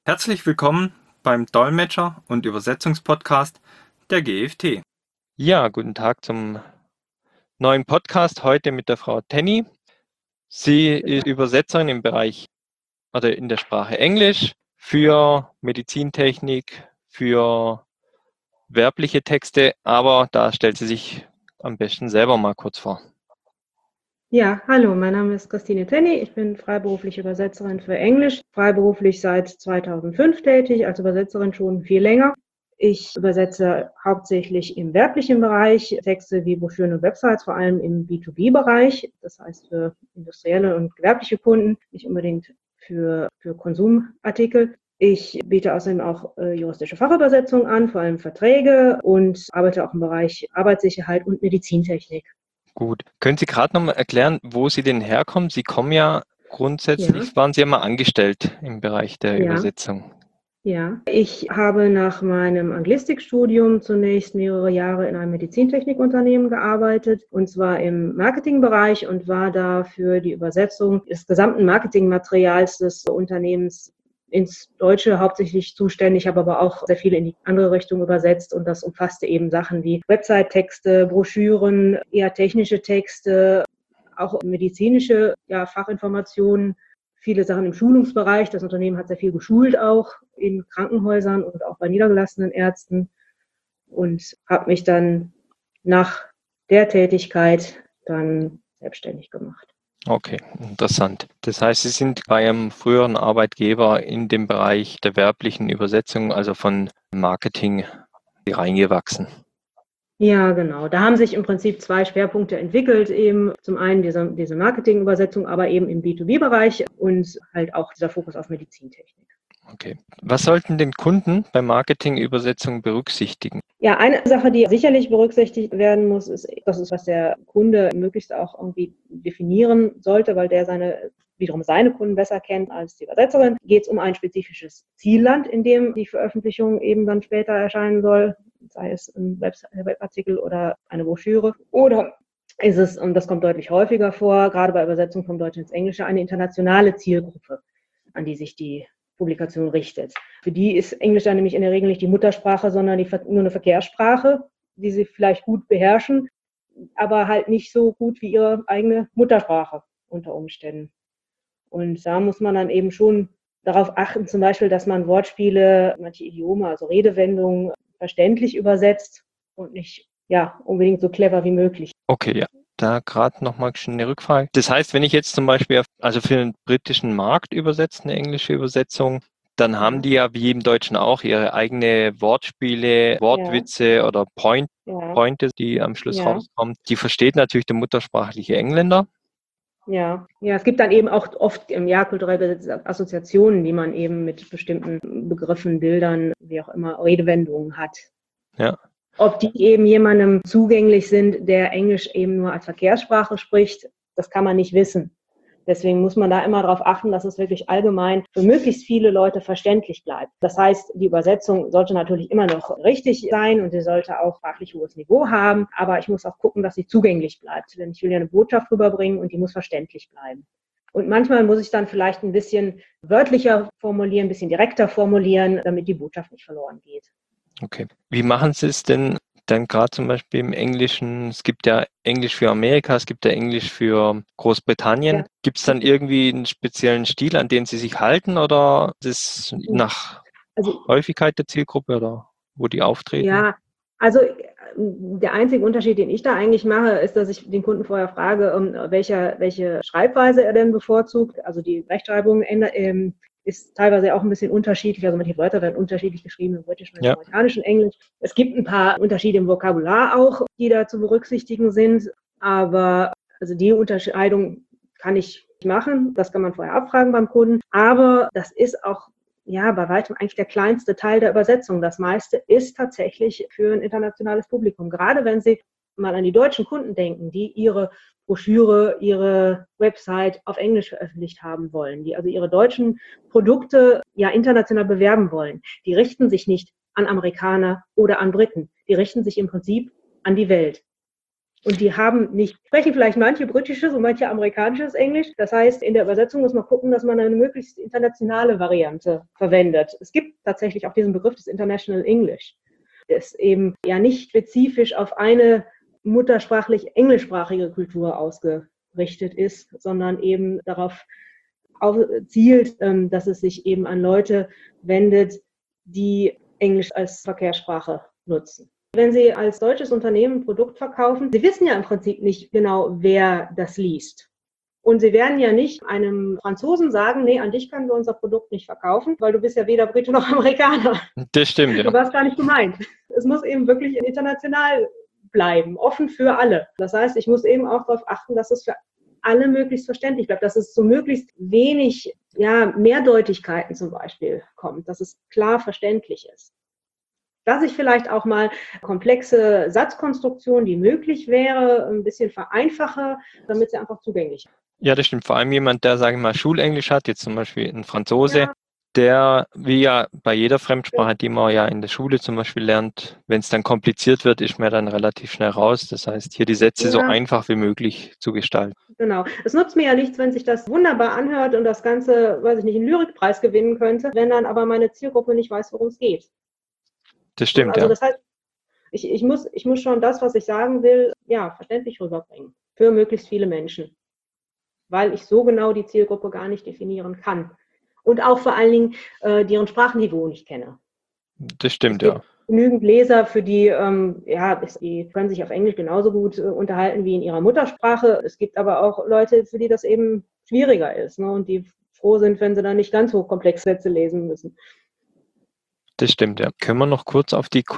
Herzlich willkommen beim Dolmetscher- und Übersetzungspodcast der GFT. Ja, guten Tag zum neuen Podcast heute mit der Frau Tenny. Sie ist Übersetzerin im Bereich oder in der Sprache Englisch für Medizintechnik, für werbliche Texte, aber da stellt sie sich am besten selber mal kurz vor. Ja, hallo, mein Name ist Christine Tenny. Ich bin freiberufliche Übersetzerin für Englisch, freiberuflich seit 2005 tätig, als Übersetzerin schon viel länger. Ich übersetze hauptsächlich im werblichen Bereich Texte wie Broschüren und Websites, vor allem im B2B-Bereich, das heißt für industrielle und gewerbliche Kunden, nicht unbedingt für Konsumartikel. Ich biete außerdem auch juristische Fachübersetzungen an, vor allem Verträge, und arbeite auch im Bereich Arbeitssicherheit und Medizintechnik. Gut. Können Sie gerade nochmal erklären, wo Sie denn herkommen? Sie kommen ja grundsätzlich, waren Sie ja mal angestellt im Bereich der Übersetzung. Ja, ich habe nach meinem Anglistikstudium zunächst mehrere Jahre in einem Medizintechnikunternehmen gearbeitet, und zwar im Marketingbereich, und war da für die Übersetzung des gesamten Marketingmaterials des Unternehmens ins Deutsche hauptsächlich zuständig, habe aber auch sehr viel in die andere Richtung übersetzt, und das umfasste eben Sachen wie Website-Texte, Broschüren, eher technische Texte, auch medizinische Fachinformationen, viele Sachen im Schulungsbereich. Das Unternehmen hat sehr viel geschult, auch in Krankenhäusern und auch bei niedergelassenen Ärzten, und habe mich dann nach der Tätigkeit dann selbstständig gemacht. Okay, interessant. Das heißt, Sie sind bei einem früheren Arbeitgeber in dem Bereich der werblichen Übersetzung, also von Marketing, reingewachsen. Ja, genau. Da haben sich im Prinzip zwei Schwerpunkte entwickelt. Eben zum einen diese Marketingübersetzung, aber eben im B2B-Bereich und halt auch dieser Fokus auf Medizintechnik. Okay. Was sollten denn Kunden bei Marketingübersetzung berücksichtigen? Ja, eine Sache, die sicherlich berücksichtigt werden muss, ist, das ist, was der Kunde möglichst auch irgendwie definieren sollte, weil der wiederum seine Kunden besser kennt als die Übersetzerin. Geht es um ein spezifisches Zielland, in dem die Veröffentlichung eben dann später erscheinen soll, sei es ein Webartikel oder eine Broschüre, oder ist es, und das kommt deutlich häufiger vor, gerade bei Übersetzung vom Deutschen ins Englische, eine internationale Zielgruppe, an die sich die Publikation richtet. Für die ist Englisch dann nämlich in der Regel nicht die Muttersprache, sondern nur eine Verkehrssprache, die sie vielleicht gut beherrschen, aber halt nicht so gut wie ihre eigene Muttersprache unter Umständen. Und da muss man dann eben schon darauf achten, zum Beispiel, dass man Wortspiele, manche Idiome, also Redewendungen, verständlich übersetzt und nicht unbedingt so clever wie möglich. Okay, ja. Da gerade nochmal eine Rückfrage. Das heißt, wenn ich jetzt zum Beispiel also für den britischen Markt übersetze, eine englische Übersetzung, dann haben die ja wie im Deutschen auch ihre eigene Wortspiele, Wortwitze oder Pointe, die am Schluss rauskommen. Die versteht natürlich der muttersprachliche Engländer. Ja, es gibt dann eben auch oft kulturelle Assoziationen, die man eben mit bestimmten Begriffen, Bildern, wie auch immer, Redewendungen hat. Ja. Ob die eben jemandem zugänglich sind, der Englisch eben nur als Verkehrssprache spricht, das kann man nicht wissen. Deswegen muss man da immer darauf achten, dass es wirklich allgemein für möglichst viele Leute verständlich bleibt. Das heißt, die Übersetzung sollte natürlich immer noch richtig sein und sie sollte auch sprachlich hohes Niveau haben, aber ich muss auch gucken, dass sie zugänglich bleibt. Denn ich will ja eine Botschaft rüberbringen und die muss verständlich bleiben. Und manchmal muss ich dann vielleicht ein bisschen wörtlicher formulieren, ein bisschen direkter formulieren, damit die Botschaft nicht verloren geht. Okay. Wie machen Sie es denn dann gerade zum Beispiel im Englischen? Es gibt ja Englisch für Amerika, es gibt ja Englisch für Großbritannien. Ja. Gibt es dann irgendwie einen speziellen Stil, an den Sie sich halten, oder ist es nach Häufigkeit der Zielgruppe oder wo die auftreten? Ja, also der einzige Unterschied, den ich da eigentlich mache, ist, dass ich den Kunden vorher frage, welche Schreibweise er denn bevorzugt. Also die Rechtschreibung ist teilweise auch ein bisschen unterschiedlich. Also manche Wörter werden unterschiedlich geschrieben im britischen, im amerikanischen Englisch. Es gibt ein paar Unterschiede im Vokabular auch, die da zu berücksichtigen sind. Aber also die Unterscheidung kann ich machen. Das kann man vorher abfragen beim Kunden. Aber das ist auch bei weitem eigentlich der kleinste Teil der Übersetzung. Das meiste ist tatsächlich für ein internationales Publikum. Gerade wenn Sie mal an die deutschen Kunden denken, die ihre Broschüre, ihre Website auf Englisch veröffentlicht haben wollen, die also ihre deutschen Produkte international bewerben wollen. Die richten sich nicht an Amerikaner oder an Briten. Die richten sich im Prinzip an die Welt. Und die sprechen vielleicht manche britisches und manche amerikanisches Englisch. Das heißt, in der Übersetzung muss man gucken, dass man eine möglichst internationale Variante verwendet. Es gibt tatsächlich auch diesen Begriff des International English, das eben ja nicht spezifisch auf eine muttersprachlich englischsprachige Kultur ausgerichtet ist, sondern eben darauf zielt, dass es sich eben an Leute wendet, die Englisch als Verkehrssprache nutzen. Wenn Sie als deutsches Unternehmen ein Produkt verkaufen, Sie wissen ja im Prinzip nicht genau, wer das liest. Und Sie werden ja nicht einem Franzosen sagen, nee, an dich können wir unser Produkt nicht verkaufen, weil du bist ja weder Brite noch Amerikaner. Das stimmt, Du ja. warst gar nicht gemeint. Es muss eben wirklich international bleiben, offen für alle. Das heißt, ich muss eben auch darauf achten, dass es für alle möglichst verständlich bleibt, dass es zu möglichst wenig Mehrdeutigkeiten zum Beispiel kommt, dass es klar verständlich ist. Dass ich vielleicht auch mal komplexe Satzkonstruktionen, die möglich wäre, ein bisschen vereinfache, damit sie einfach zugänglich sind. Ja, das stimmt. Vor allem jemand, der, sage ich mal, Schulenglisch hat, jetzt zum Beispiel ein Franzose, der, wie ja bei jeder Fremdsprache, die man ja in der Schule zum Beispiel lernt, wenn es dann kompliziert wird, ist man dann relativ schnell raus. Das heißt, hier die Sätze so einfach wie möglich zu gestalten. Genau. Es nutzt mir ja nichts, wenn sich das wunderbar anhört und das Ganze, weiß ich nicht, einen Lyrikpreis gewinnen könnte, wenn dann aber meine Zielgruppe nicht weiß, worum es geht. Das stimmt, also das heißt, ich muss schon das, was ich sagen will, verständlich rüberbringen für möglichst viele Menschen, weil ich so genau die Zielgruppe gar nicht definieren kann und auch vor allen Dingen deren Sprachniveau nicht kenne. Das stimmt, ja. Genügend Leser, für die, die können sich auf Englisch genauso gut unterhalten wie in ihrer Muttersprache. Es gibt aber auch Leute, für die das eben schwieriger ist, ne, und die froh sind, wenn sie dann nicht ganz hochkomplexe Sätze lesen müssen. Das stimmt, ja. Können wir noch kurz auf die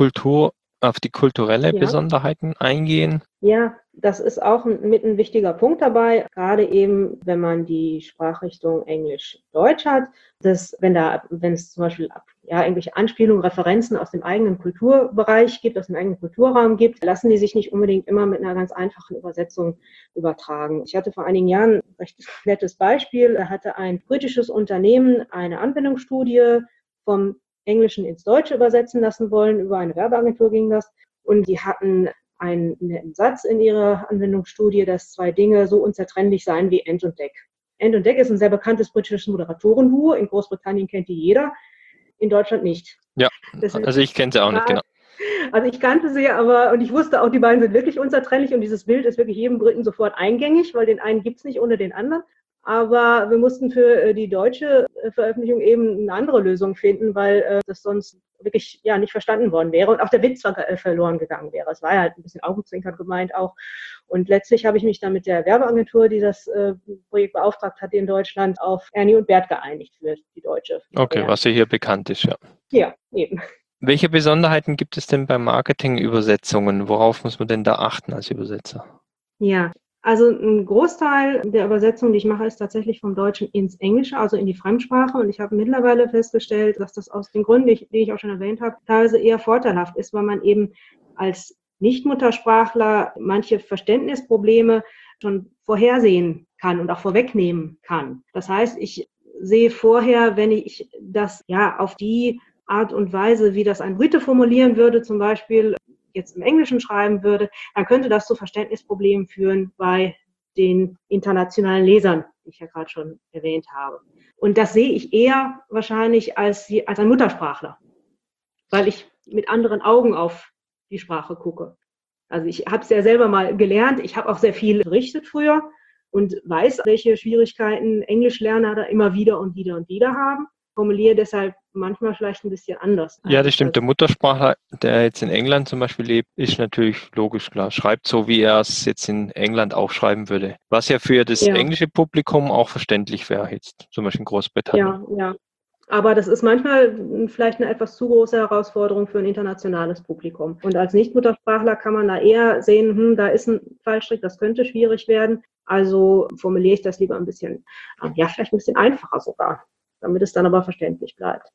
kulturelle Besonderheiten eingehen? Ja, das ist auch mit ein wichtiger Punkt dabei, gerade eben, wenn man die Sprachrichtung Englisch-Deutsch hat, wenn es zum Beispiel irgendwelche Anspielungen, Referenzen aus dem eigenen Kulturbereich gibt, aus dem eigenen Kulturraum gibt, lassen die sich nicht unbedingt immer mit einer ganz einfachen Übersetzung übertragen. Ich hatte vor einigen Jahren ein recht nettes Beispiel. Da hatte ein britisches Unternehmen eine Anwendungsstudie vom Englischen ins Deutsche übersetzen lassen wollen. Über eine Werbeagentur ging das. Und die hatten einen netten Satz in ihrer Anwendungsstudie, dass zwei Dinge so unzertrennlich seien wie Ent und Deck. Ent und Deck ist ein sehr bekanntes britisches Moderatorenduo. In Großbritannien kennt die jeder, in Deutschland nicht. Ja, also ich kenne sie auch nicht, genau. Also ich kannte sie aber und ich wusste auch, die beiden sind wirklich unzertrennlich und dieses Bild ist wirklich jedem Briten sofort eingängig, weil den einen gibt es nicht ohne den anderen. Aber wir mussten für die deutsche Veröffentlichung eben eine andere Lösung finden, weil das sonst wirklich nicht verstanden worden wäre und auch der Witz verloren gegangen wäre. Es war ja halt ein bisschen augenzwinkern gemeint auch. Und letztlich habe ich mich dann mit der Werbeagentur, die das Projekt beauftragt hat in Deutschland, auf Ernie und Bert geeinigt für die deutsche. Okay, was ja hier bekannt ist, ja. Ja, eben. Welche Besonderheiten gibt es denn bei Marketing-Übersetzungen? Worauf muss man denn da achten als Übersetzer? Ja, also ein Großteil der Übersetzung, die ich mache, ist tatsächlich vom Deutschen ins Englische, also in die Fremdsprache. Und ich habe mittlerweile festgestellt, dass das aus den Gründen, die ich auch schon erwähnt habe, teilweise eher vorteilhaft ist, weil man eben als Nicht-Muttersprachler manche Verständnisprobleme schon vorhersehen kann und auch vorwegnehmen kann. Das heißt, ich sehe vorher, wenn ich das auf die Art und Weise, wie das ein Brite formulieren würde, zum Beispiel jetzt im Englischen schreiben würde, dann könnte das zu Verständnisproblemen führen bei den internationalen Lesern, die ich ja gerade schon erwähnt habe. Und das sehe ich eher wahrscheinlich als ein Muttersprachler, weil ich mit anderen Augen auf die Sprache gucke. Also ich habe es ja selber mal gelernt, ich habe auch sehr viel berichtet früher und weiß, welche Schwierigkeiten Englischlerner da immer wieder und wieder und wieder haben. Formuliere deshalb manchmal vielleicht ein bisschen anders. Ja, das stimmt. Der Muttersprachler, der jetzt in England zum Beispiel lebt, ist natürlich logisch klar. Schreibt so, wie er es jetzt in England auch schreiben würde. Was ja für das englische Publikum auch verständlich wäre, jetzt zum Beispiel in Großbritannien. Ja. Aber das ist manchmal vielleicht eine etwas zu große Herausforderung für ein internationales Publikum. Und als Nicht-Muttersprachler kann man da eher sehen, da ist ein Fallstrick, das könnte schwierig werden. Also formuliere ich das lieber ein bisschen, vielleicht ein bisschen einfacher sogar, damit es dann aber verständlich bleibt.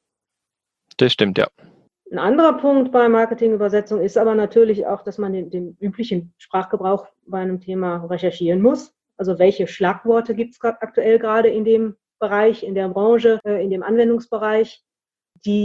Das stimmt, ja. Ein anderer Punkt bei Marketingübersetzung ist aber natürlich auch, dass man den üblichen Sprachgebrauch bei einem Thema recherchieren muss. Also welche Schlagworte gibt es aktuell gerade in dem Bereich, in der Branche, in dem Anwendungsbereich, die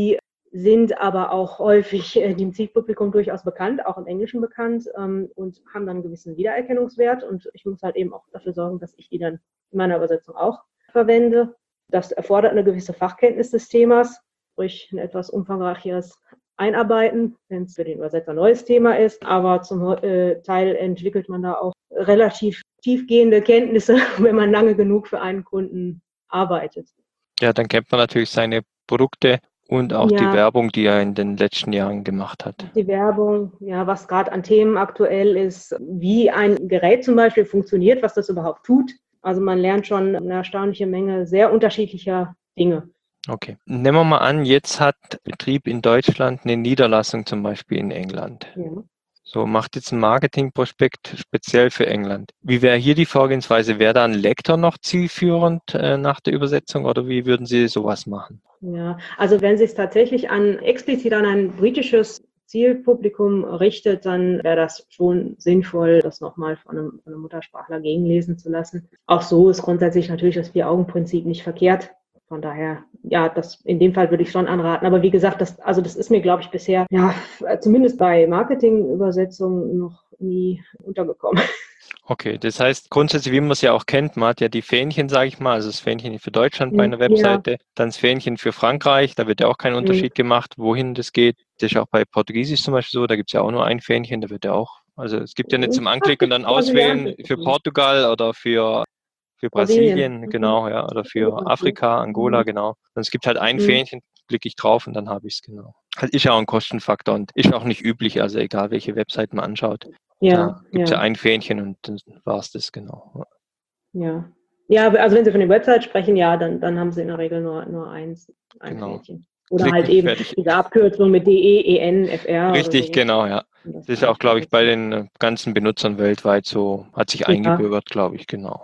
sind aber auch häufig dem Zielpublikum durchaus bekannt, auch im Englischen bekannt, und haben dann einen gewissen Wiedererkennungswert. Und ich muss halt eben auch dafür sorgen, dass ich die dann in meiner Übersetzung auch verwende. Das erfordert eine gewisse Fachkenntnis des Themas, sprich ein etwas umfangreicheres Einarbeiten, wenn es für den Übersetzer ein neues Thema ist. Aber zum Teil entwickelt man da auch relativ tiefgehende Kenntnisse, wenn man lange genug für einen Kunden arbeitet. Ja, dann kennt man natürlich seine Produkte und auch die Werbung, die er in den letzten Jahren gemacht hat. Die Werbung, ja, was gerade an Themen aktuell ist, wie ein Gerät zum Beispiel funktioniert, was das überhaupt tut. Also man lernt schon eine erstaunliche Menge sehr unterschiedlicher Dinge. Okay. Nehmen wir mal an, jetzt hat Betrieb in Deutschland eine Niederlassung zum Beispiel in England. Ja. So, macht jetzt ein Marketingprospekt speziell für England. Wie wäre hier die Vorgehensweise? Wäre da ein Lektor noch zielführend nach der Übersetzung oder wie würden Sie sowas machen? Ja, also wenn Sie es tatsächlich explizit an ein britisches Zielpublikum richtet, dann wäre das schon sinnvoll, das nochmal von einem Muttersprachler gegenlesen zu lassen. Auch so ist grundsätzlich natürlich das Vier-Augen-Prinzip nicht verkehrt. Von daher, ja, in dem Fall würde ich schon anraten. Aber wie gesagt, das ist mir, glaube ich, bisher, ja, zumindest bei Marketing-Übersetzungen noch nie untergekommen. Okay, das heißt grundsätzlich, wie man es ja auch kennt, man hat ja die Fähnchen, sage ich mal, also das Fähnchen für Deutschland bei einer Webseite, dann das Fähnchen für Frankreich, da wird ja auch kein Unterschied gemacht, wohin das geht. Das ist auch bei Portugiesisch zum Beispiel so, da gibt es ja auch nur ein Fähnchen, da wird ja auch, also es gibt ja nicht zum Anklicken und dann auswählen für Portugal oder für Brasilien, genau, ja, oder für Afrika, Angola, genau. Und es gibt halt ein Fähnchen, klicke ich drauf und dann habe ich es, genau. Halt ist ja auch ein Kostenfaktor und ist auch nicht üblich, also egal welche Website man anschaut. Da gibt es ja ein Fähnchen und dann war es das, genau. Ja, also wenn Sie von der Website sprechen, ja, dann haben Sie in der Regel nur ein Fähnchen. Oder klicken, halt eben fertig. Diese Abkürzung mit DE, EN, FR. Richtig, so. Genau, ja. Das ist auch, glaube ich, bei den ganzen Benutzern weltweit so, hat sich eingebürgert, glaube ich, genau.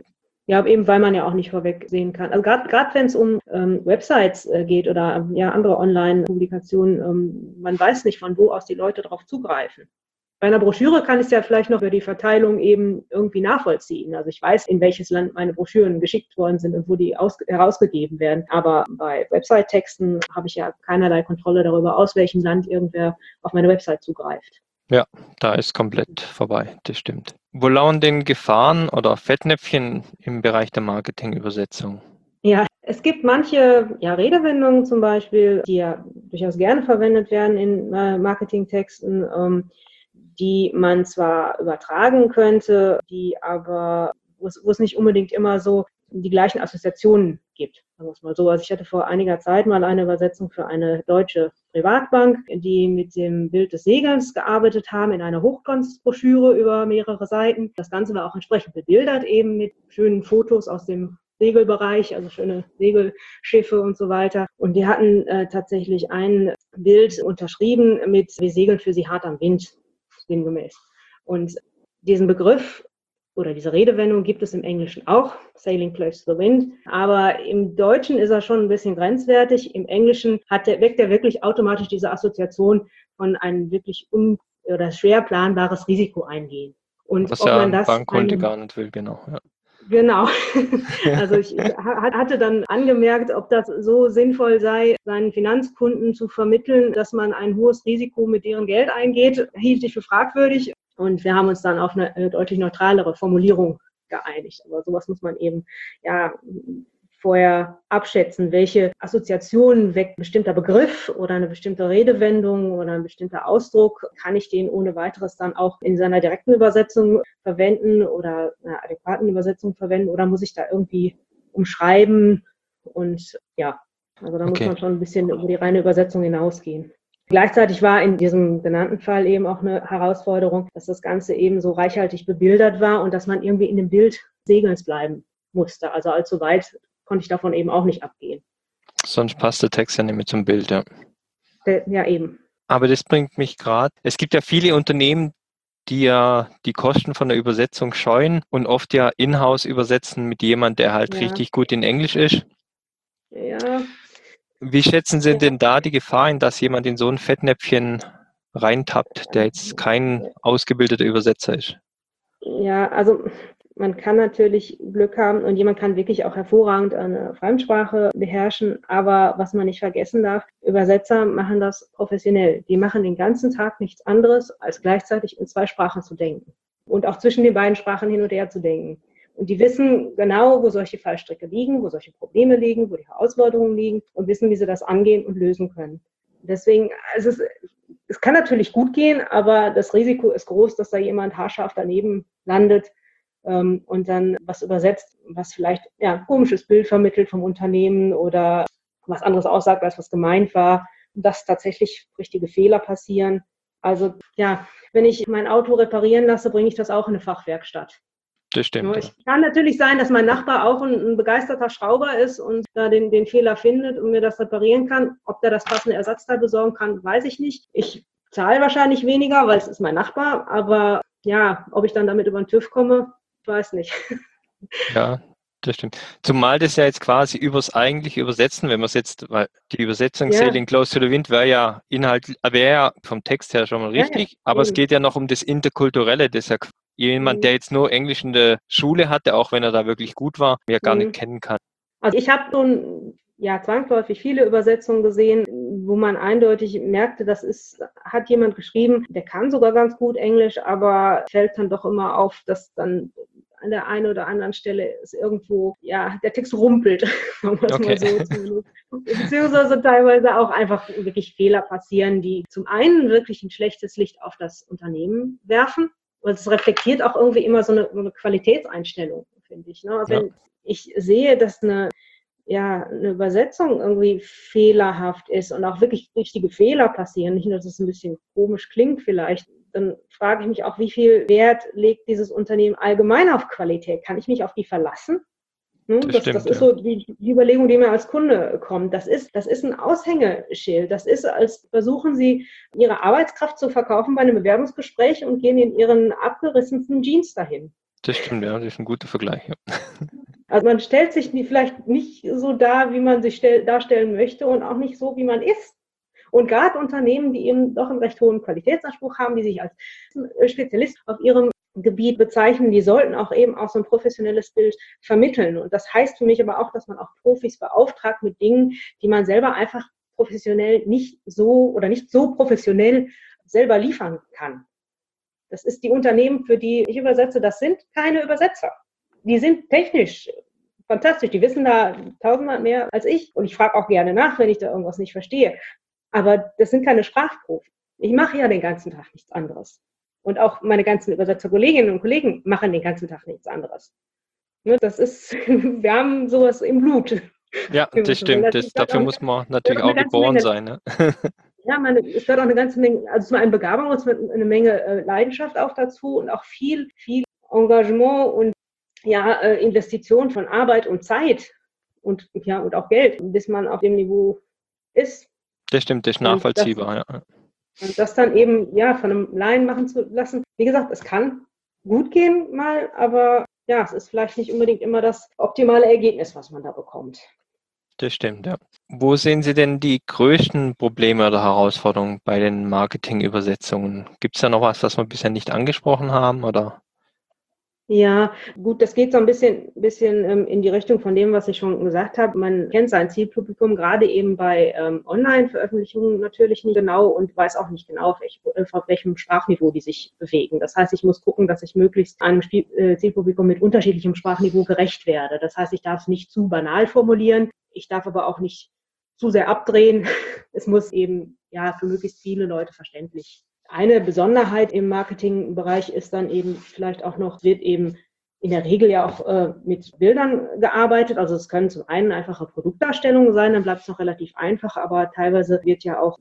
Ja, eben weil man ja auch nicht vorweg sehen kann. Also gerade wenn es um Websites geht oder andere Online-Publikationen, man weiß nicht, von wo aus die Leute darauf zugreifen. Bei einer Broschüre kann ich es ja vielleicht noch über die Verteilung eben irgendwie nachvollziehen. Also ich weiß, in welches Land meine Broschüren geschickt worden sind und wo die herausgegeben werden. Aber bei Website-Texten habe ich ja keinerlei Kontrolle darüber, aus welchem Land irgendwer auf meine Website zugreift. Ja, da ist komplett vorbei, das stimmt. Wo lauern denn Gefahren oder Fettnäpfchen im Bereich der Marketingübersetzung? Ja, es gibt manche Redewendungen zum Beispiel, die ja durchaus gerne verwendet werden in Marketingtexten, die man zwar übertragen könnte, die aber, wo es nicht unbedingt immer so die gleichen Assoziationen gibt. Sagen wir es mal so. Also ich hatte vor einiger Zeit mal eine Übersetzung für eine deutsche Privatbank, die mit dem Bild des Segels gearbeitet haben in einer Hochglanzbroschüre über mehrere Seiten. Das Ganze war auch entsprechend bebildert, eben mit schönen Fotos aus dem Segelbereich, also schöne Segelschiffe und so weiter. Und die hatten tatsächlich ein Bild unterschrieben mit "Wir segeln für Sie hart am Wind", demgemäß. Und diesen Begriff oder diese Redewendung gibt es im Englischen auch, "Sailing close to the wind", aber im Deutschen ist er schon ein bisschen grenzwertig. Im Englischen weckt er wirklich automatisch diese Assoziation von einem wirklich oder schwer planbares Risiko eingehen. Und was ob ja man das ein Bankkunde gar nicht will, genau. Ja. Genau. Also ich hatte dann angemerkt, ob das so sinnvoll sei, seinen Finanzkunden zu vermitteln, dass man ein hohes Risiko mit deren Geld eingeht, hielt ich für fragwürdig. Und wir haben uns dann auf eine deutlich neutralere Formulierung geeinigt. Aber sowas muss man eben vorher abschätzen, welche Assoziationen weckt ein bestimmter Begriff oder eine bestimmte Redewendung oder ein bestimmter Ausdruck. Kann ich den ohne weiteres dann auch in seiner direkten Übersetzung verwenden oder einer adäquaten Übersetzung verwenden oder muss ich da irgendwie umschreiben? Und also da muss man schon ein bisschen über die reine Übersetzung hinausgehen. Gleichzeitig war in diesem genannten Fall eben auch eine Herausforderung, dass das Ganze eben so reichhaltig bebildert war und dass man irgendwie in dem Bild Segelns bleiben musste. Also allzu weit konnte ich davon eben auch nicht abgehen. Sonst passt der Text ja nicht mehr zum Bild, ja. Ja, eben. Aber das bringt mich gerade, es gibt ja viele Unternehmen, die ja die Kosten von der Übersetzung scheuen und oft ja in-house übersetzen mit jemand, der halt richtig gut in Englisch ist. Ja. Wie schätzen Sie denn da die Gefahr ein, dass jemand in so ein Fettnäpfchen reintappt, der jetzt kein ausgebildeter Übersetzer ist? Ja, also Man kann natürlich Glück haben und jemand kann wirklich auch hervorragend eine Fremdsprache beherrschen, aber was man nicht vergessen darf, Übersetzer machen das professionell. Die machen den ganzen Tag nichts anderes, als gleichzeitig in 2 Sprachen zu denken und auch zwischen den beiden Sprachen hin und her zu denken. Und die wissen genau, wo solche Fallstricke liegen, wo solche Probleme liegen, wo die Herausforderungen liegen und wissen, wie sie das angehen und lösen können. Deswegen, also es kann natürlich gut gehen, aber das Risiko ist groß, dass da jemand haarscharf daneben landet und dann was übersetzt, was vielleicht ein komisches Bild vermittelt vom Unternehmen oder was anderes aussagt, als was gemeint war, und dass tatsächlich richtige Fehler passieren. Also ja, wenn ich mein Auto reparieren lasse, bringe ich das auch in eine Fachwerkstatt. Das stimmt. Es kann natürlich sein, dass mein Nachbar auch ein begeisterter Schrauber ist und da den Fehler findet und mir das reparieren kann. Ob der das passende Ersatzteil besorgen kann, weiß ich nicht. Ich zahle wahrscheinlich weniger, weil es ist mein Nachbar. Aber ja, ob ich dann damit über den TÜV komme, weiß nicht. Ja, das stimmt. Zumal das ja jetzt quasi übers eigentliche Übersetzen, wenn man es jetzt, weil die Übersetzung Sailing Close to the Wind wäre ja vom Text her schon mal richtig, aber es geht ja noch um das Interkulturelle, das ja jemand, der jetzt nur Englisch in der Schule hatte, auch wenn er da wirklich gut war, ja gar nicht kennen kann. Also ich habe schon zwangsläufig viele Übersetzungen gesehen, wo man eindeutig merkte, hat jemand geschrieben, der kann sogar ganz gut Englisch, aber fällt dann doch immer auf, dass dann an der einen oder anderen Stelle ist irgendwo, der Text rumpelt, sagen wir es mal so zumindest. Beziehungsweise teilweise auch einfach wirklich Fehler passieren, die zum einen wirklich ein schlechtes Licht auf das Unternehmen werfen. Und es reflektiert auch irgendwie immer so eine Qualitätseinstellung, finde ich. Ne? Also wenn ich sehe, dass eine Übersetzung irgendwie fehlerhaft ist und auch wirklich richtige Fehler passieren, nicht nur, dass es ein bisschen komisch klingt vielleicht, dann frage ich mich auch, wie viel Wert legt dieses Unternehmen allgemein auf Qualität? Kann ich mich auf die verlassen? Das ist so die Überlegung, die mir als Kunde kommt. Das ist ein Aushängeschild. Das ist, als versuchen Sie, Ihre Arbeitskraft zu verkaufen bei einem Bewerbungsgespräch und gehen in Ihren abgerissensten Jeans dahin. Das stimmt, ja, das ist ein guter Vergleich. Ja. Also man stellt sich vielleicht nicht so dar, wie man sich darstellen möchte und auch nicht so, wie man ist. Und gerade Unternehmen, die eben doch einen recht hohen Qualitätsanspruch haben, die sich als Spezialist auf ihrem Gebiet bezeichnen, die sollten auch eben auch so ein professionelles Bild vermitteln. Und das heißt für mich aber auch, dass man auch Profis beauftragt mit Dingen, die man selber einfach professionell nicht so professionell selber liefern kann. Das ist die Unternehmen, für die ich übersetze, das sind keine Übersetzer. Die sind technisch fantastisch, die wissen da tausendmal mehr als ich. Und ich frage auch gerne nach, wenn ich da irgendwas nicht verstehe. Aber das sind keine Sprachprofis. Ich mache ja den ganzen Tag nichts anderes. Und auch meine ganzen Übersetzerkolleginnen und Kollegen machen den ganzen Tag nichts anderes. Das ist, wir haben sowas im Blut. Ja, das stimmt. Dafür muss man natürlich auch geboren sein. Ne? Ja, es gehört auch eine ganze Menge, also zum einen Begabung und eine Menge Leidenschaft auch dazu und auch viel Engagement und Investition von Arbeit und Zeit und auch Geld, bis man auf dem Niveau ist. Das stimmt, das ist nachvollziehbar. Und das dann eben von einem Laien machen zu lassen. Wie gesagt, es kann gut gehen mal, aber es ist vielleicht nicht unbedingt immer das optimale Ergebnis, was man da bekommt. Das stimmt, ja. Wo sehen Sie denn die größten Probleme oder Herausforderungen bei den Marketing-Übersetzungen? Gibt es da noch was wir bisher nicht angesprochen haben, oder? Ja, gut, das geht so ein bisschen in die Richtung von dem, was ich schon gesagt habe. Man kennt sein Zielpublikum gerade eben bei Online-Veröffentlichungen natürlich nicht genau und weiß auch nicht genau, auf welchem Sprachniveau die sich bewegen. Das heißt, ich muss gucken, dass ich möglichst einem Zielpublikum mit unterschiedlichem Sprachniveau gerecht werde. Das heißt, ich darf es nicht zu banal formulieren, ich darf aber auch nicht zu sehr abdrehen. Es muss eben für möglichst viele Leute verständlich. Eine Besonderheit im Marketingbereich ist dann eben vielleicht auch noch, wird eben in der Regel ja auch mit Bildern gearbeitet. Also es können zum einen einfache Produktdarstellungen sein, dann bleibt es noch relativ einfach, aber teilweise wird ja auch,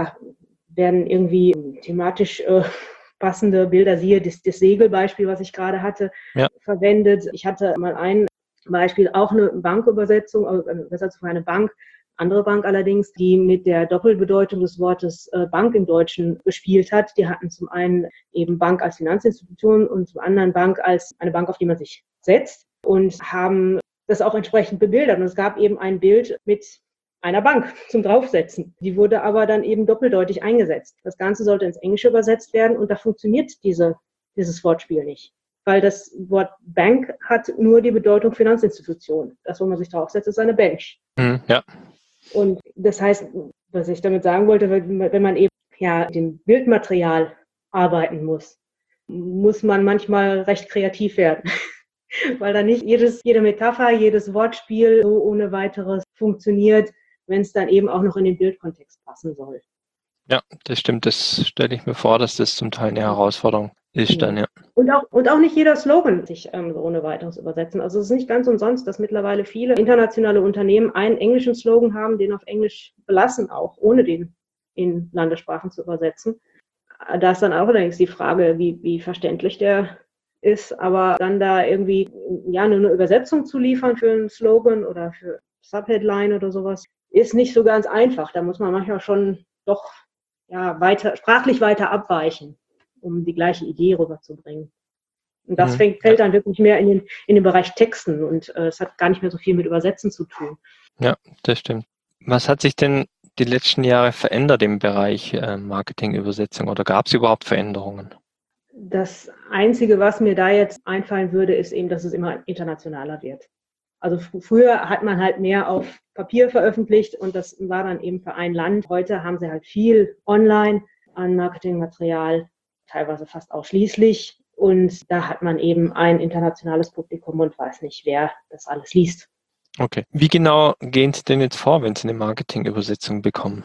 werden irgendwie thematisch passende Bilder, siehe das Segelbeispiel, was ich gerade hatte, verwendet. Ich hatte mal ein Beispiel, auch eine Bankübersetzung, also eine Übersetzung für eine Bank, andere Bank allerdings, die mit der Doppelbedeutung des Wortes Bank im Deutschen gespielt hat. Die hatten zum einen eben Bank als Finanzinstitution und zum anderen Bank als eine Bank, auf die man sich setzt und haben das auch entsprechend bebildert. Und es gab eben ein Bild mit einer Bank zum Draufsetzen. Die wurde aber dann eben doppeldeutig eingesetzt. Das Ganze sollte ins Englische übersetzt werden und da funktioniert dieses Wortspiel nicht. weil das Wort Bank hat nur die Bedeutung Finanzinstitution. Das, wo man sich draufsetzt, ist eine Bench. Ja. Und das heißt, was ich damit sagen wollte, wenn man eben mit dem Bildmaterial arbeiten muss man manchmal recht kreativ werden. Weil dann nicht jede Metapher, jedes Wortspiel so ohne weiteres funktioniert, wenn es dann eben auch noch in den Bildkontext passen soll. Ja, das stimmt. Das stelle ich mir vor, dass das zum Teil eine Herausforderung ist dann, ja. Und auch nicht jeder Slogan sich so ohne weiteres übersetzen. Also es ist nicht ganz umsonst, dass mittlerweile viele internationale Unternehmen einen englischen Slogan haben, den auf Englisch belassen auch, ohne den in Landessprachen zu übersetzen. Da ist dann auch allerdings die Frage, wie verständlich der ist, aber dann da irgendwie nur eine Übersetzung zu liefern für einen Slogan oder für Subheadline oder sowas, ist nicht so ganz einfach. Da muss man manchmal schon doch sprachlich weiter abweichen, um die gleiche Idee rüberzubringen. Und das fällt dann wirklich mehr in den Bereich Texten und es hat gar nicht mehr so viel mit Übersetzen zu tun. Ja, das stimmt. Was hat sich denn die letzten Jahre verändert im Bereich Marketingübersetzung oder gab es überhaupt Veränderungen? Das Einzige, was mir da jetzt einfallen würde, ist eben, dass es immer internationaler wird. Also früher hat man halt mehr auf Papier veröffentlicht und das war dann eben für ein Land. Heute haben sie halt viel online an Marketingmaterial, teilweise fast ausschließlich. Und da hat man eben ein internationales Publikum und weiß nicht, wer das alles liest. Okay. Wie genau gehen Sie denn jetzt vor, wenn Sie eine Marketingübersetzung bekommen?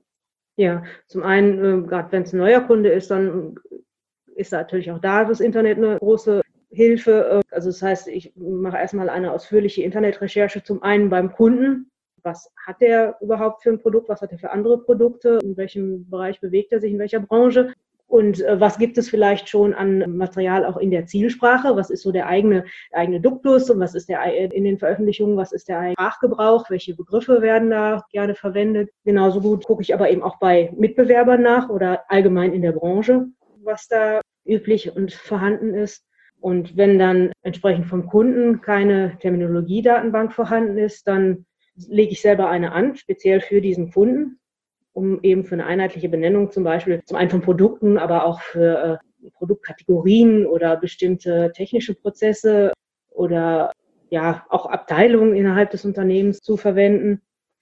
Ja, zum einen, gerade wenn es ein neuer Kunde ist, dann ist natürlich auch da das Internet eine große Hilfe. Also das heißt, ich mache erstmal eine ausführliche Internetrecherche zum einen beim Kunden. Was hat der überhaupt für ein Produkt? Was hat er für andere Produkte? In welchem Bereich bewegt er sich? In welcher Branche? Und was gibt es vielleicht schon an Material auch in der Zielsprache? Was ist so der eigene Duktus und was ist in den Veröffentlichungen, was ist der Sprachgebrauch? Welche Begriffe werden da gerne verwendet? Genauso gut gucke ich aber eben auch bei Mitbewerbern nach oder allgemein in der Branche, was da üblich und vorhanden ist. Und wenn dann entsprechend vom Kunden keine Terminologiedatenbank vorhanden ist, dann lege ich selber eine an, speziell für diesen Kunden, um eben für eine einheitliche Benennung zum Beispiel zum einen von Produkten, aber auch für Produktkategorien oder bestimmte technische Prozesse oder auch Abteilungen innerhalb des Unternehmens zu verwenden,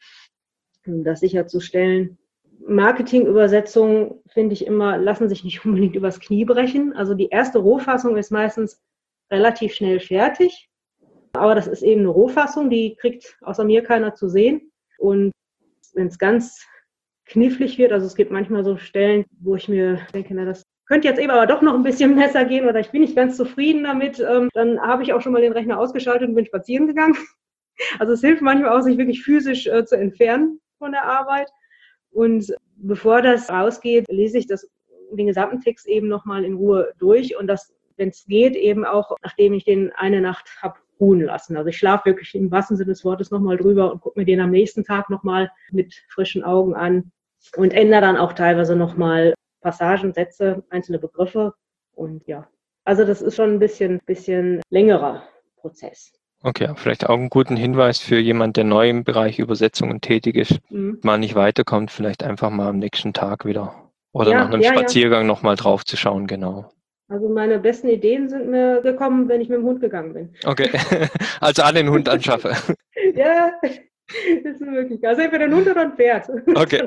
um das sicherzustellen. Marketingübersetzungen, finde ich immer, lassen sich nicht unbedingt übers Knie brechen. Also die erste Rohfassung ist meistens relativ schnell fertig, aber das ist eben eine Rohfassung, die kriegt außer mir keiner zu sehen. Und wenn es ganz knifflig wird, also es gibt manchmal so Stellen, wo ich mir denke, das könnte jetzt eben aber doch noch ein bisschen besser gehen oder ich bin nicht ganz zufrieden damit, dann habe ich auch schon mal den Rechner ausgeschaltet und bin spazieren gegangen. Also es hilft manchmal auch, sich wirklich physisch zu entfernen von der Arbeit. Und bevor das rausgeht, lese ich den gesamten Text eben nochmal in Ruhe durch und das, wenn es geht, eben auch, nachdem ich den eine Nacht habe ruhen lassen. Also ich schlafe wirklich im wahrsten Sinne des Wortes nochmal drüber und gucke mir den am nächsten Tag nochmal mit frischen Augen an und ändere dann auch teilweise nochmal Passagen, Sätze, einzelne Begriffe. Und also das ist schon ein bisschen längerer Prozess. Okay, vielleicht auch einen guten Hinweis für jemanden, der neu im Bereich Übersetzungen tätig ist, mal nicht weiterkommt, vielleicht einfach mal am nächsten Tag wieder oder nach einem Spaziergang nochmal drauf zu schauen, genau. Also meine besten Ideen sind mir gekommen, wenn ich mit dem Hund gegangen bin. Okay, also alle einen Hund anschaffe. Ja, das ist möglich. Also entweder ein Hund oder ein Pferd. Okay.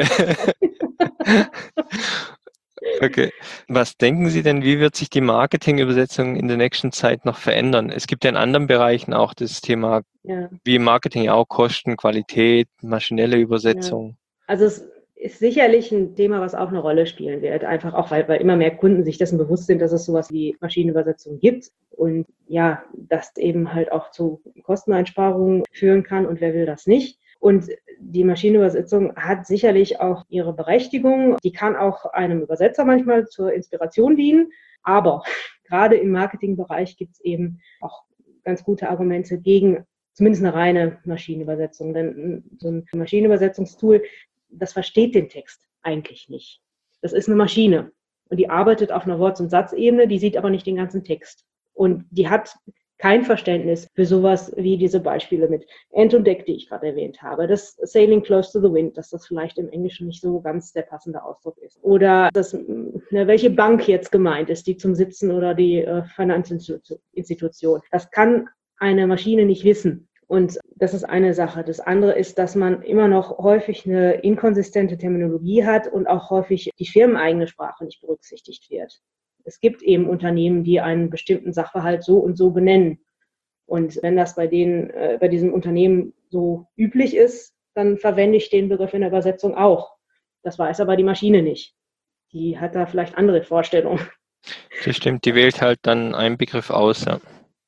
Okay. Was denken Sie denn, wie wird sich die Marketingübersetzung in der nächsten Zeit noch verändern? Es gibt ja in anderen Bereichen auch das Thema, wie im Marketing auch Kosten, Qualität, maschinelle Übersetzung. Ja. Also es ist sicherlich ein Thema, was auch eine Rolle spielen wird. Einfach auch, weil immer mehr Kunden sich dessen bewusst sind, dass es sowas wie Maschinenübersetzung gibt. Und das eben halt auch zu Kosteneinsparungen führen kann. Und wer will das nicht? Und die Maschinenübersetzung hat sicherlich auch ihre Berechtigung. Die kann auch einem Übersetzer manchmal zur Inspiration dienen. Aber gerade im Marketingbereich gibt es eben auch ganz gute Argumente gegen zumindest eine reine Maschinenübersetzung. Denn so ein Maschinenübersetzungstool, das versteht den Text eigentlich nicht. Das ist eine Maschine und die arbeitet auf einer Worts- und Satzebene, die sieht aber nicht den ganzen Text. Und die hat kein Verständnis für sowas wie diese Beispiele mit Ent und Deck, die ich gerade erwähnt habe. Das Sailing close to the wind, dass das vielleicht im Englischen nicht so ganz der passende Ausdruck ist. Oder welche Bank jetzt gemeint ist, die zum Sitzen oder die Finanzinstitution. Das kann eine Maschine nicht wissen. Und das ist eine Sache. Das andere ist, dass man immer noch häufig eine inkonsistente Terminologie hat und auch häufig die firmeneigene Sprache nicht berücksichtigt wird. Es gibt eben Unternehmen, die einen bestimmten Sachverhalt so und so benennen. Und wenn das bei diesem Unternehmen so üblich ist, dann verwende ich den Begriff in der Übersetzung auch. Das weiß aber die Maschine nicht. Die hat da vielleicht andere Vorstellungen. Das stimmt, die wählt halt dann einen Begriff aus, ja.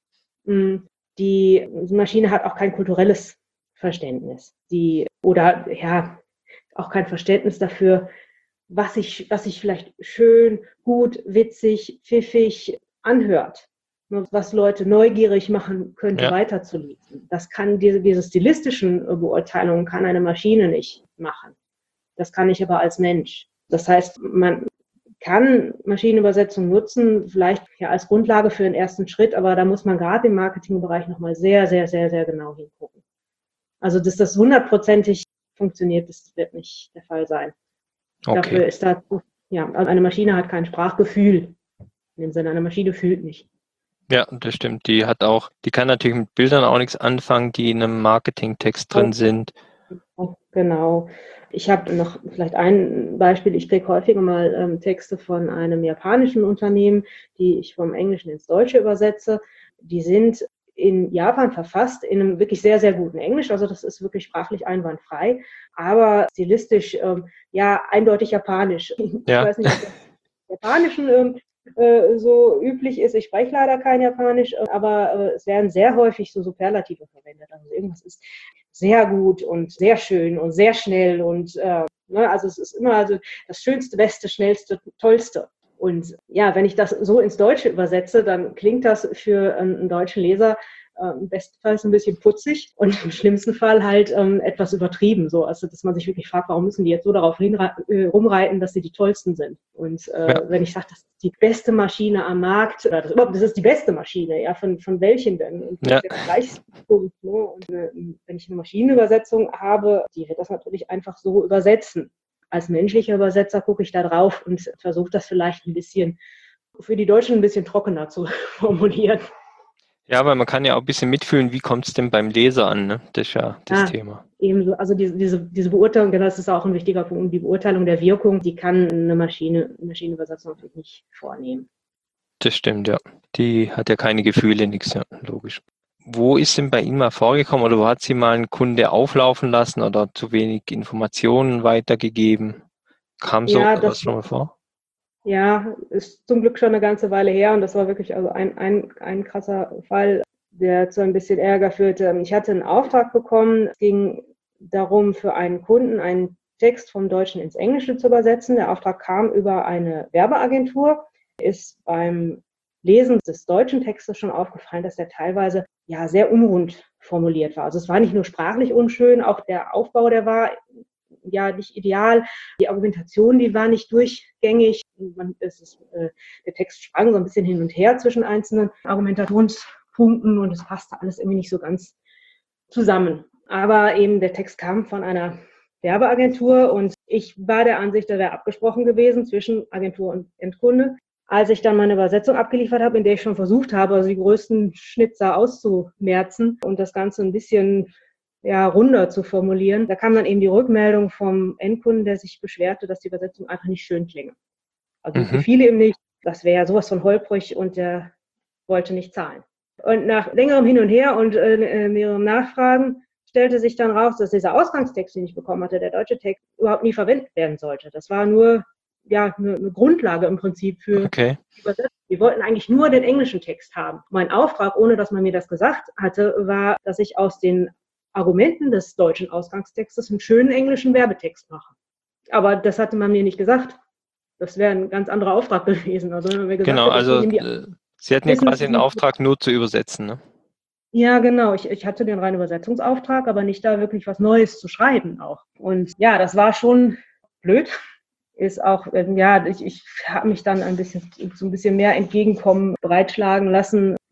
Die Maschine hat auch kein kulturelles Verständnis. Oder auch kein Verständnis dafür, was sich vielleicht schön, gut, witzig, pfiffig anhört. Was Leute neugierig machen könnte, weiterzulesen. Das kann diese stilistischen Beurteilungen kann eine Maschine nicht machen. Das kann ich aber als Mensch. Das heißt, man kann Maschinenübersetzung nutzen, vielleicht als Grundlage für einen ersten Schritt, aber da muss man gerade im Marketingbereich nochmal sehr, sehr, sehr, sehr genau hingucken. Also, dass das 100%ig funktioniert, das wird nicht der Fall sein. Okay. Dafür ist also eine Maschine hat kein Sprachgefühl. In dem Sinne, eine Maschine fühlt nicht. Ja, das stimmt. Die kann natürlich mit Bildern auch nichts anfangen, die in einem Marketingtext drin sind. Genau. Ich habe noch vielleicht ein Beispiel. Ich kriege häufiger mal Texte von einem japanischen Unternehmen, die ich vom Englischen ins Deutsche übersetze. Die sind in Japan verfasst, in einem wirklich sehr, sehr guten Englisch. Also das ist wirklich sprachlich einwandfrei, aber stilistisch eindeutig japanisch. Ja. Ich weiß nicht, ob das im Japanischen so üblich ist. Ich spreche leider kein Japanisch, aber es werden sehr häufig so Superlative verwendet. Also irgendwas ist sehr gut und sehr schön und sehr schnell und also es ist immer das Schönste, Beste, Schnellste, Tollste. Und wenn ich das so ins Deutsche übersetze, dann klingt das für einen deutschen Leser bestenfalls ein bisschen putzig und im schlimmsten Fall halt etwas übertrieben, so, also dass man sich wirklich fragt, warum müssen die jetzt so darauf rumreiten, dass sie die tollsten sind. Und wenn ich sage, das ist die beste Maschine am Markt, oder das ist die beste Maschine, von welchen denn? Und das ist der Vergleichspunkt. Ne? Und wenn ich eine Maschinenübersetzung habe, die wird das natürlich einfach so übersetzen. Als menschlicher Übersetzer gucke ich da drauf und versuche das vielleicht ein bisschen für die Deutschen ein bisschen trockener zu formulieren. Ja, weil man kann ja auch ein bisschen mitfühlen, wie kommt es denn beim Leser an, ne? Das ist ja das Thema. Ebenso, also diese Beurteilung, das ist auch ein wichtiger Punkt, die Beurteilung der Wirkung, die kann eine Maschinenübersetzung natürlich nicht vornehmen. Das stimmt, ja. Die hat ja keine Gefühle, nichts, ja, logisch. Wo ist denn bei Ihnen mal vorgekommen oder wo hat Sie mal einen Kunde auflaufen lassen oder zu wenig Informationen weitergegeben? Kam so was schon mal vor? Ja, ist zum Glück schon eine ganze Weile her und das war wirklich also ein krasser Fall, der zu ein bisschen Ärger führte. Ich hatte einen Auftrag bekommen, es ging darum, für einen Kunden einen Text vom Deutschen ins Englische zu übersetzen. Der Auftrag kam über eine Werbeagentur, ist beim Lesen des deutschen Textes schon aufgefallen, dass der teilweise sehr unrund formuliert war. Also es war nicht nur sprachlich unschön, auch der Aufbau, der war nicht ideal. Die Argumentation, die war nicht durchgängig. Der Text sprang so ein bisschen hin und her zwischen einzelnen Argumentationspunkten und es passte alles irgendwie nicht so ganz zusammen. Aber eben der Text kam von einer Werbeagentur und ich war der Ansicht, da wäre abgesprochen gewesen zwischen Agentur und Endkunde. Als ich dann meine Übersetzung abgeliefert habe, in der ich schon versucht habe, also die größten Schnitzer auszumerzen und das Ganze ein bisschen runder zu formulieren. Da kam dann eben die Rückmeldung vom Endkunden, der sich beschwerte, dass die Übersetzung einfach nicht schön klinge. Also gefiel ihm nicht, das wäre sowas von holprig und der wollte nicht zahlen. Und nach längerem Hin und Her und mehreren Nachfragen stellte sich dann raus, dass dieser Ausgangstext, den ich bekommen hatte, der deutsche Text, überhaupt nie verwendet werden sollte. Das war nur eine Grundlage im Prinzip für die Übersetzung. Wir wollten eigentlich nur den englischen Text haben. Mein Auftrag, ohne dass man mir das gesagt hatte, war, dass ich aus den Argumenten des deutschen Ausgangstextes einen schönen englischen Werbetext mache. Aber das hatte man mir nicht gesagt. Das wäre ein ganz anderer Auftrag gewesen. Also wenn man mir gesagt hätte, Sie hatten ja quasi den Auftrag, nur zu übersetzen, ne? Ja, genau. Ich hatte den reinen Übersetzungsauftrag, aber nicht da wirklich was Neues zu schreiben auch. Und das war schon blöd. Ist auch, ich habe mich dann so ein bisschen mehr Entgegenkommen bereitschlagen lassen,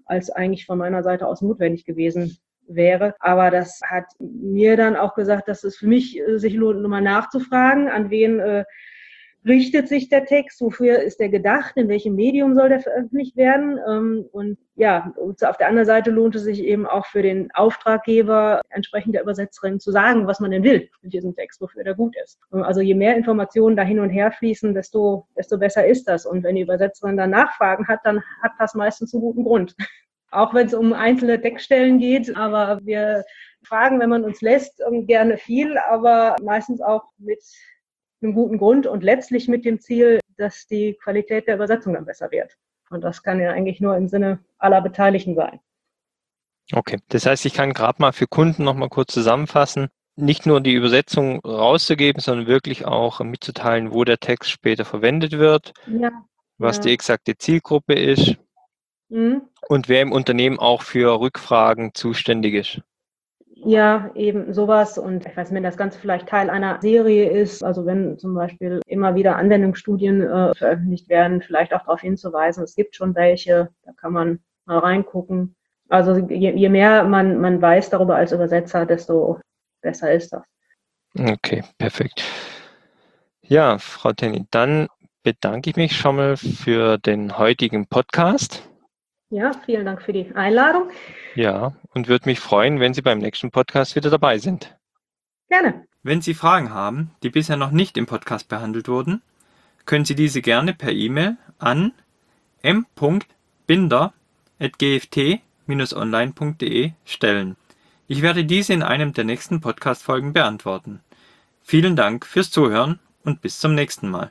als eigentlich von meiner Seite aus notwendig gewesen wäre. Aber das hat mir dann auch gesagt, dass es für mich sich lohnt, nochmal nachzufragen, an wen richtet sich der Text, wofür ist der gedacht, in welchem Medium soll der veröffentlicht werden. Und ja, auf der anderen Seite lohnt es sich eben auch für den Auftraggeber, entsprechend der Übersetzerin, zu sagen, was man denn will mit diesem Text, wofür der gut ist. Also je mehr Informationen da hin und her fließen, desto besser ist das. Und wenn die Übersetzerin dann Nachfragen hat, dann hat das meistens einen guten Grund. Auch wenn es um einzelne Textstellen geht, aber wir fragen, wenn man uns lässt, gerne viel, aber meistens auch mit einem guten Grund und letztlich mit dem Ziel, dass die Qualität der Übersetzung dann besser wird. Und das kann ja eigentlich nur im Sinne aller Beteiligten sein. Okay, das heißt, ich kann gerade mal für Kunden noch mal kurz zusammenfassen, nicht nur die Übersetzung rauszugeben, sondern wirklich auch mitzuteilen, wo der Text später verwendet wird, was die exakte Zielgruppe ist und wer im Unternehmen auch für Rückfragen zuständig ist. Ja, eben sowas. Und ich weiß nicht, wenn das Ganze vielleicht Teil einer Serie ist, also wenn zum Beispiel immer wieder Anwendungsstudien veröffentlicht werden, vielleicht auch darauf hinzuweisen, es gibt schon welche, da kann man mal reingucken. Also je mehr man weiß darüber als Übersetzer, desto besser ist das. Okay, perfekt. Ja, Frau Tenny, dann bedanke ich mich schon mal für den heutigen Podcast. Ja, vielen Dank für die Einladung. Ja, und würde mich freuen, wenn Sie beim nächsten Podcast wieder dabei sind. Gerne. Wenn Sie Fragen haben, die bisher noch nicht im Podcast behandelt wurden, können Sie diese gerne per E-Mail an m.binder@gft-online.de stellen. Ich werde diese in einem der nächsten Podcast-Folgen beantworten. Vielen Dank fürs Zuhören und bis zum nächsten Mal.